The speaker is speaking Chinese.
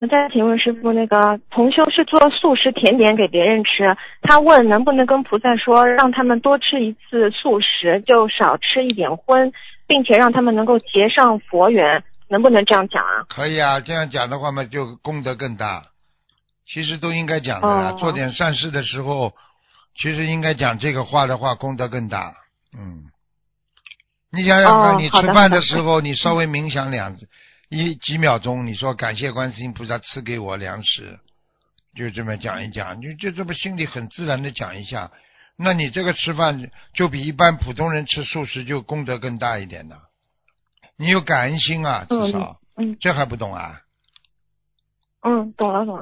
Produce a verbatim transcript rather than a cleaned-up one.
那再请问师傅，那个同修是做素食甜点给别人吃，他问能不能跟菩萨说，让他们多吃一次素食，就少吃一点荤，并且让他们能够结上佛缘，能不能这样讲啊？ 可以啊，这样讲的话嘛，就功德更大。其实都应该讲的啦， 哦， 做点善事的时候，其实应该讲这个话的话，功德更大。嗯，你想想看， 哦， 你吃好的好的饭的时候，你稍微冥想两一几秒钟，你说感谢观世音菩萨赐给我粮食，就这么讲一讲，就就这么心里很自然的讲一下，那你这个吃饭就比一般普通人吃素食就功德更大一点的。你有感恩心啊，至嗯少， 嗯这还不懂啊？ 嗯，懂了懂了。